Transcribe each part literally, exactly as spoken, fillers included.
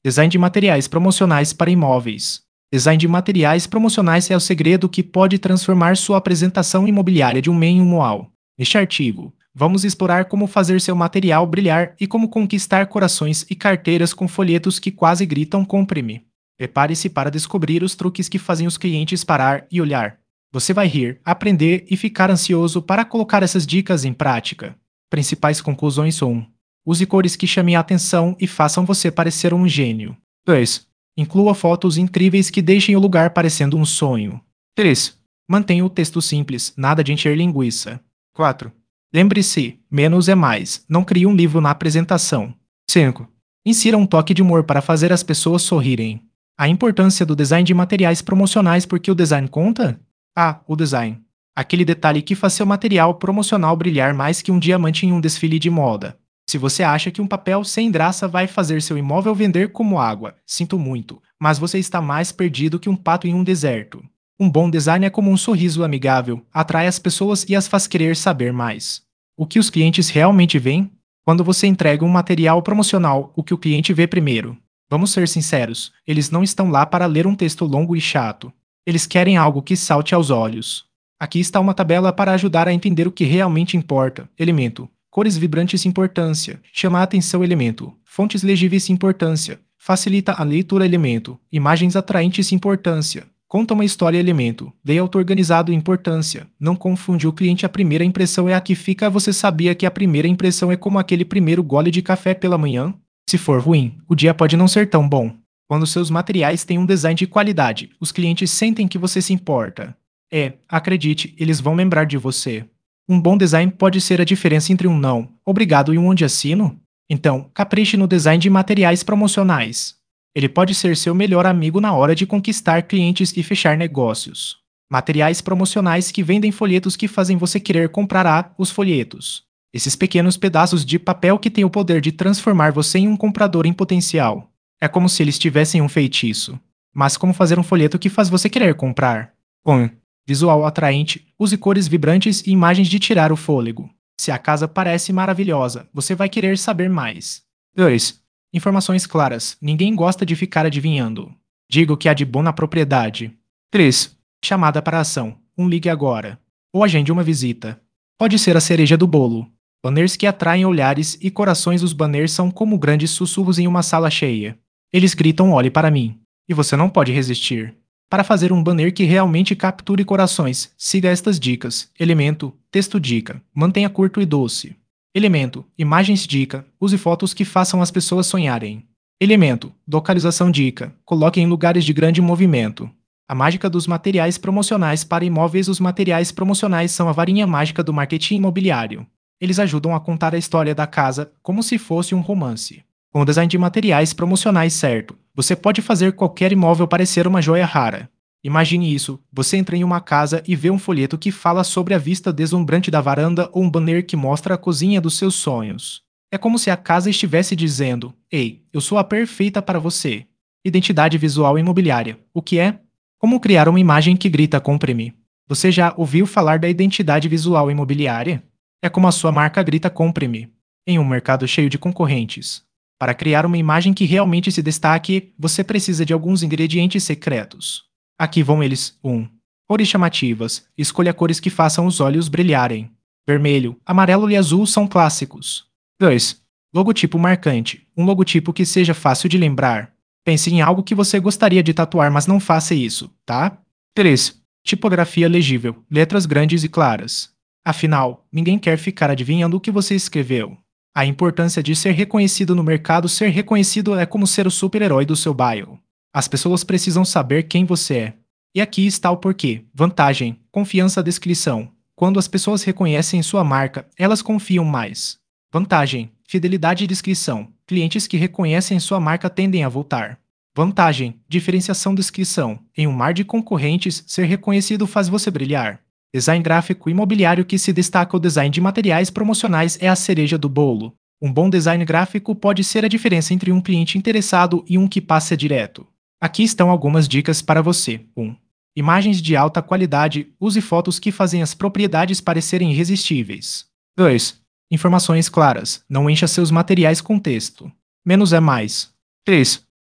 Design de materiais promocionais para imóveis. Design de materiais promocionais é o segredo que pode transformar sua apresentação imobiliária de um meio em um uau. Neste artigo, vamos explorar como fazer seu material brilhar e como conquistar corações e carteiras com folhetos que quase gritam "compre-me". Prepare-se para descobrir os truques que fazem os clientes parar e olhar. Você vai rir, aprender e ficar ansioso para colocar essas dicas em prática. Principais conclusões um. Use cores que chamem a atenção e façam você parecer um gênio. dois. Inclua fotos incríveis que deixem o lugar parecendo um sonho. três. Mantenha o texto simples, nada de encher linguiça. quatro. Lembre-se, menos é mais, não crie um livro na apresentação. cinco. Insira um toque de humor para fazer as pessoas sorrirem. A importância do design de materiais promocionais. Porque o design conta? Ah, o design. Aquele detalhe que faz seu material promocional brilhar mais que um diamante em um desfile de moda. Se você acha que um papel sem graça vai fazer seu imóvel vender como água, sinto muito, mas você está mais perdido que um pato em um deserto. Um bom design é como um sorriso amigável, atrai as pessoas e as faz querer saber mais. O que os clientes realmente veem? Quando você entrega um material promocional, o que o cliente vê primeiro? Vamos ser sinceros, eles não estão lá para ler um texto longo e chato. Eles querem algo que salte aos olhos. Aqui está uma tabela para ajudar a entender o que realmente importa. Elemento. Cores vibrantes, importância. Chama a atenção, elemento. Fontes legíveis, importância. Facilita a leitura, elemento. Imagens atraentes, importância. Conta uma história, elemento. Layout organizado, importância. Não confunde o cliente. A primeira impressão é a que fica. Você sabia que a primeira impressão é como aquele primeiro gole de café pela manhã? Se for ruim, o dia pode não ser tão bom. Quando seus materiais têm um design de qualidade, os clientes sentem que você se importa. É, acredite, eles vão lembrar de você. Um bom design pode ser a diferença entre um não, obrigado e um onde assino? Então, capriche no design de materiais promocionais. Ele pode ser seu melhor amigo na hora de conquistar clientes e fechar negócios. Materiais promocionais que vendem folhetos que fazem você querer comprar a, os folhetos. Esses pequenos pedaços de papel que têm o poder de transformar você em um comprador em potencial. É como se eles tivessem um feitiço. Mas como fazer um folheto que faz você querer comprar? um. Visual atraente, use cores vibrantes e imagens de tirar o fôlego. Se a casa parece maravilhosa, você vai querer saber mais. dois. Informações claras, ninguém gosta de ficar adivinhando. Diga o que há de bom na propriedade. três. Chamada para ação, um ligue agora. Ou agende uma visita. Pode ser a cereja do bolo. Banners que atraem olhares e corações. Os banners são como grandes sussurros em uma sala cheia. Eles gritam "olhe para mim", e você não pode resistir. Para fazer um banner que realmente capture corações, siga estas dicas. Elemento, texto dica, mantenha curto e doce. Elemento, imagens dica, use fotos que façam as pessoas sonharem. Elemento, localização dica, coloque em lugares de grande movimento. A mágica dos materiais promocionais para imóveis. Os materiais promocionais são a varinha mágica do marketing imobiliário. Eles ajudam a contar a história da casa como se fosse um romance. Com o design de materiais promocionais certo, você pode fazer qualquer imóvel parecer uma joia rara. Imagine isso, você entra em uma casa e vê um folheto que fala sobre a vista deslumbrante da varanda ou um banner que mostra a cozinha dos seus sonhos. É como se a casa estivesse dizendo: "Ei, eu sou a perfeita para você". Identidade visual imobiliária. O que é? Como criar uma imagem que grita "compre-me". Você já ouviu falar da identidade visual imobiliária? É como a sua marca grita "compre-me" em um mercado cheio de concorrentes. Para criar uma imagem que realmente se destaque, você precisa de alguns ingredientes secretos. Aqui vão eles. um. Cores chamativas. Escolha cores que façam os olhos brilharem. Vermelho, amarelo e azul são clássicos. dois. Logotipo marcante. Um logotipo que seja fácil de lembrar. Pense em algo que você gostaria de tatuar, mas não faça isso, tá? três. Tipografia legível. Letras grandes e claras. Afinal, ninguém quer ficar adivinhando o que você escreveu. A importância de ser reconhecido no mercado. Ser reconhecido é como ser o super-herói do seu bairro. As pessoas precisam saber quem você é. E aqui está o porquê. Vantagem, confiança. Descrição. Quando as pessoas reconhecem sua marca, elas confiam mais. Vantagem, fidelidade e descrição. Clientes que reconhecem sua marca tendem a voltar. Vantagem, diferenciação. Descrição. Em um mar de concorrentes, ser reconhecido faz você brilhar. Design gráfico imobiliário que se destaca. O design de materiais promocionais é a cereja do bolo. Um bom design gráfico pode ser a diferença entre um cliente interessado e um que passa direto. Aqui estão algumas dicas para você. um. Imagens de alta qualidade. Use fotos que fazem as propriedades parecerem irresistíveis. dois. Informações claras. Não encha seus materiais com texto. Menos é mais. três.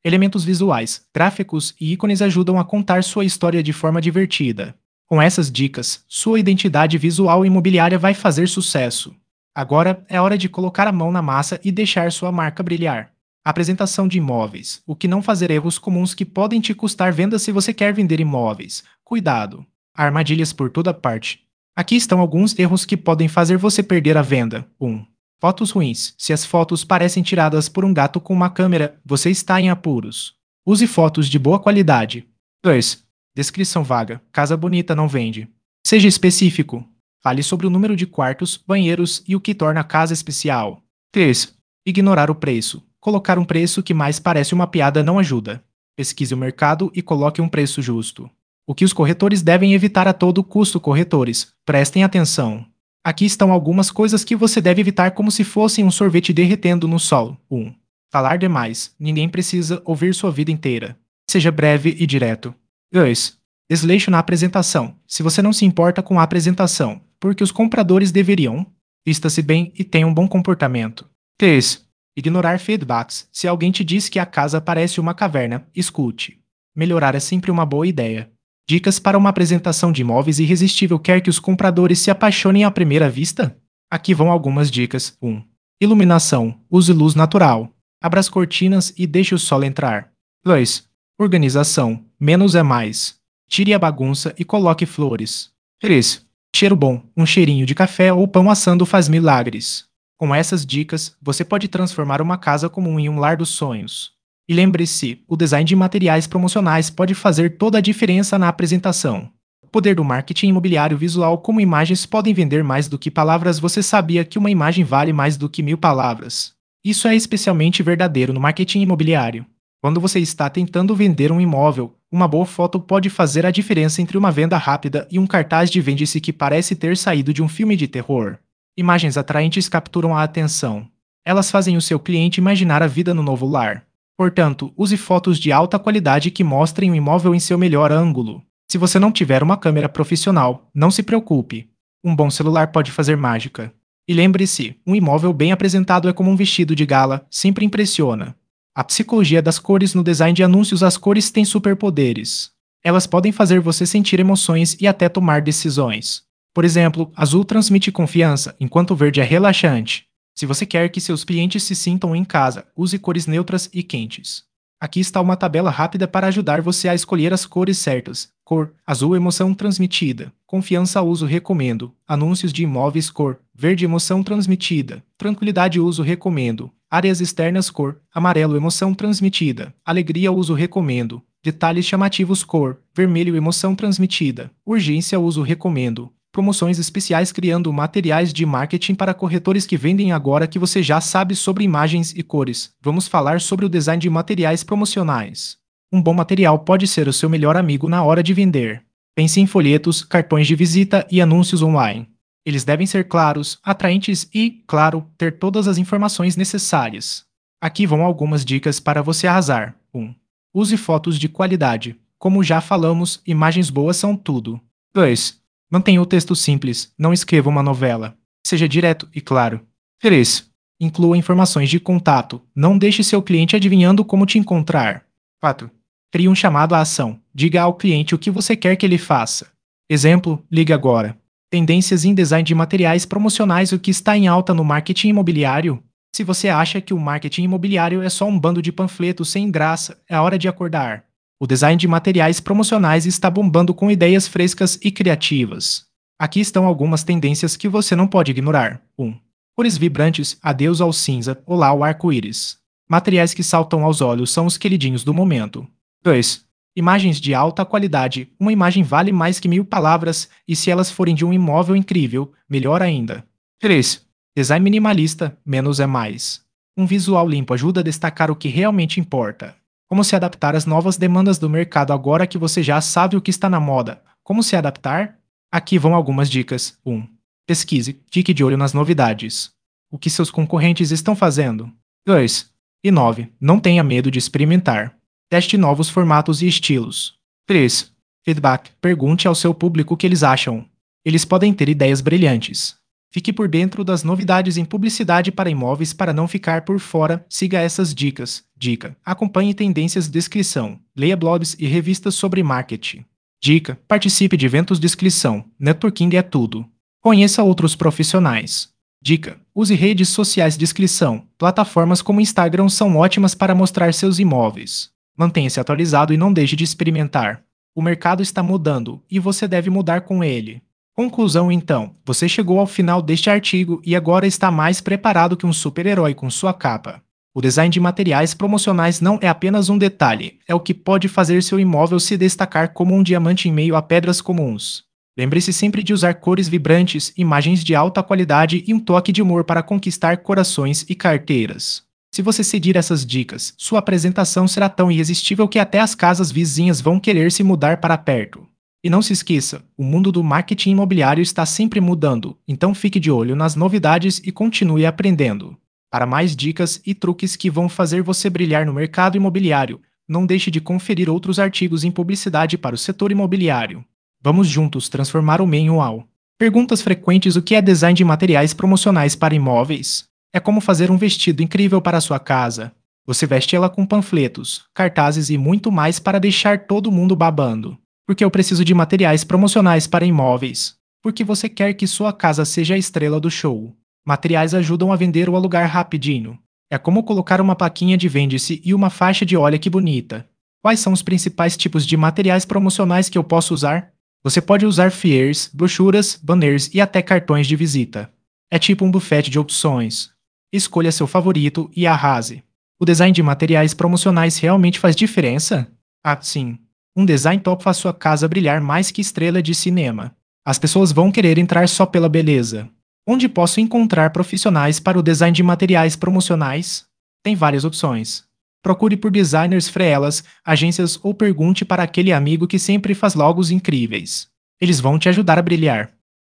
Elementos visuais, gráficos e ícones ajudam a contar sua história de forma divertida. Com essas dicas, sua identidade visual imobiliária vai fazer sucesso. Agora é hora de colocar a mão na massa e deixar sua marca brilhar. Apresentação de imóveis. O que não fazer erros comuns que podem te custar vendas se você quer vender imóveis. Cuidado! Há armadilhas por toda parte. Aqui estão alguns erros que podem fazer você perder a venda. um. Fotos ruins. Se as fotos parecem tiradas por um gato com uma câmera, você está em apuros. Use fotos de boa qualidade. dois. Descrição vaga. Casa bonita não vende. Seja específico. Fale sobre o número de quartos, banheiros e o que torna a casa especial. três. Ignorar o preço. Colocar um preço que mais parece uma piada não ajuda. Pesquise o mercado e coloque um preço justo. O que os corretores devem evitar a todo custo, corretores? Prestem atenção. Aqui estão algumas coisas que você deve evitar como se fossem um sorvete derretendo no sol. um. Falar demais. Ninguém precisa ouvir sua vida inteira. Seja breve e direto. dois. Desleixo na apresentação. Se você não se importa com a apresentação, porque os compradores deveriam, vista-se bem e tenha um bom comportamento. três. Ignorar feedbacks. Se alguém te diz que a casa parece uma caverna, escute. Melhorar é sempre uma boa ideia. Dicas para uma apresentação de imóveis irresistível. Quer que os compradores se apaixonem à primeira vista? Aqui vão algumas dicas. um. Iluminação. Use luz natural. Abra as cortinas e deixe o sol entrar. dois. Organização. Menos é mais. Tire a bagunça e coloque flores. três. Cheiro bom. Um cheirinho de café ou pão assando faz milagres. Com essas dicas, você pode transformar uma casa comum em um lar dos sonhos. E lembre-se, o design de materiais promocionais pode fazer toda a diferença na apresentação. O poder do marketing imobiliário visual. Como imagens podem vender mais do que palavras. Você sabia que uma imagem vale mais do que mil palavras? Isso é especialmente verdadeiro no marketing imobiliário. Quando você está tentando vender um imóvel, uma boa foto pode fazer a diferença entre uma venda rápida e um cartaz de vende-se que parece ter saído de um filme de terror. Imagens atraentes capturam a atenção. Elas fazem o seu cliente imaginar a vida no novo lar. Portanto, use fotos de alta qualidade que mostrem o imóvel em seu melhor ângulo. Se você não tiver uma câmera profissional, não se preocupe. Um bom celular pode fazer mágica. E lembre-se, um imóvel bem apresentado é como um vestido de gala, sempre impressiona. A psicologia das cores no design de anúncios. As cores têm superpoderes. Elas podem fazer você sentir emoções e até tomar decisões. Por exemplo, azul transmite confiança, enquanto verde é relaxante. Se você quer que seus clientes se sintam em casa, use cores neutras e quentes. Aqui está uma tabela rápida para ajudar você a escolher as cores certas. Cor: azul, emoção transmitida. Confiança, uso, recomendo. Anúncios de imóveis. Cor: verde, emoção transmitida. Tranquilidade, uso, recomendo. Áreas externas. Cor: amarelo, emoção transmitida. Alegria, uso, recomendo. Detalhes chamativos. Cor: vermelho, emoção transmitida. Urgência, uso, recomendo. Promoções especiais. Criando materiais de marketing para corretores que vendem. Agora que você já sabe sobre imagens e cores, vamos falar sobre o design de materiais promocionais. Um bom material pode ser o seu melhor amigo na hora de vender. Pense em folhetos, cartões de visita e anúncios online. Eles devem ser claros, atraentes e, claro, ter todas as informações necessárias. Aqui vão algumas dicas para você arrasar. um. Use fotos de qualidade. Como já falamos, imagens boas são tudo. dois. Mantenha o texto simples, não escreva uma novela. Seja direto e claro. três. Inclua informações de contato, não deixe seu cliente adivinhando como te encontrar. quatro. Crie um chamado à ação, diga ao cliente o que você quer que ele faça. Exemplo, ligue agora. Tendências em design de materiais promocionais. O que está em alta no marketing imobiliário? Se você acha que o marketing imobiliário é só um bando de panfletos sem graça, é hora de acordar. O design de materiais promocionais está bombando com ideias frescas e criativas. Aqui estão algumas tendências que você não pode ignorar. um. Cores vibrantes, adeus ao cinza, olá ao arco-íris. Materiais que saltam aos olhos são os queridinhos do momento. dois. Imagens de alta qualidade. Uma imagem vale mais que mil palavras, e se elas forem de um imóvel incrível, melhor ainda. três. Design minimalista, menos é mais. Um visual limpo ajuda a destacar o que realmente importa. Como se adaptar às novas demandas do mercado agora que você já sabe o que está na moda? Como se adaptar? Aqui vão algumas dicas. um. Pesquise, fique de olho nas novidades. O que seus concorrentes estão fazendo? dois. Inove, não tenha medo de experimentar. Teste novos formatos e estilos. três. Feedback, pergunte ao seu público o que eles acham. Eles podem ter ideias brilhantes. Fique por dentro das novidades em publicidade para imóveis para não ficar por fora. Siga essas dicas. Dica: acompanhe tendências de descrição. Leia blogs e revistas sobre marketing. Dica: participe de eventos de inscrição. Networking é tudo. Conheça outros profissionais. Dica: use redes sociais de inscrição. Plataformas como Instagram são ótimas para mostrar seus imóveis. Mantenha-se atualizado e não deixe de experimentar. O mercado está mudando e você deve mudar com ele. Conclusão então, você chegou ao final deste artigo e agora está mais preparado que um super-herói com sua capa. O design de materiais promocionais não é apenas um detalhe, é o que pode fazer seu imóvel se destacar como um diamante em meio a pedras comuns. Lembre-se sempre de usar cores vibrantes, imagens de alta qualidade e um toque de humor para conquistar corações e carteiras. Se você seguir essas dicas, sua apresentação será tão irresistível que até as casas vizinhas vão querer se mudar para perto. E não se esqueça, o mundo do marketing imobiliário está sempre mudando, então fique de olho nas novidades e continue aprendendo. Para mais dicas e truques que vão fazer você brilhar no mercado imobiliário, não deixe de conferir outros artigos em publicidade para o setor imobiliário. Vamos juntos transformar o manual. Perguntas frequentes: o que é design de materiais promocionais para imóveis? É como fazer um vestido incrível para a sua casa. Você veste ela com panfletos, cartazes e muito mais para deixar todo mundo babando. Porque eu preciso de materiais promocionais para imóveis. Porque você quer que sua casa seja a estrela do show. Materiais ajudam a vender ou alugar rapidinho. É como colocar uma plaquinha de vende-se e uma faixa de olha que bonita. Quais são os principais tipos de materiais promocionais que eu posso usar? Você pode usar flyers, brochuras, banners e até cartões de visita. É tipo um buffet de opções. Escolha seu favorito e arrase. O design de materiais promocionais realmente faz diferença? Ah, sim. Um design top faz sua casa brilhar mais que estrela de cinema. As pessoas vão querer entrar só pela beleza. Onde posso encontrar profissionais para o design de materiais promocionais? Tem várias opções. Procure por designers freelas, agências ou pergunte para aquele amigo que sempre faz logos incríveis. Eles vão te ajudar a brilhar.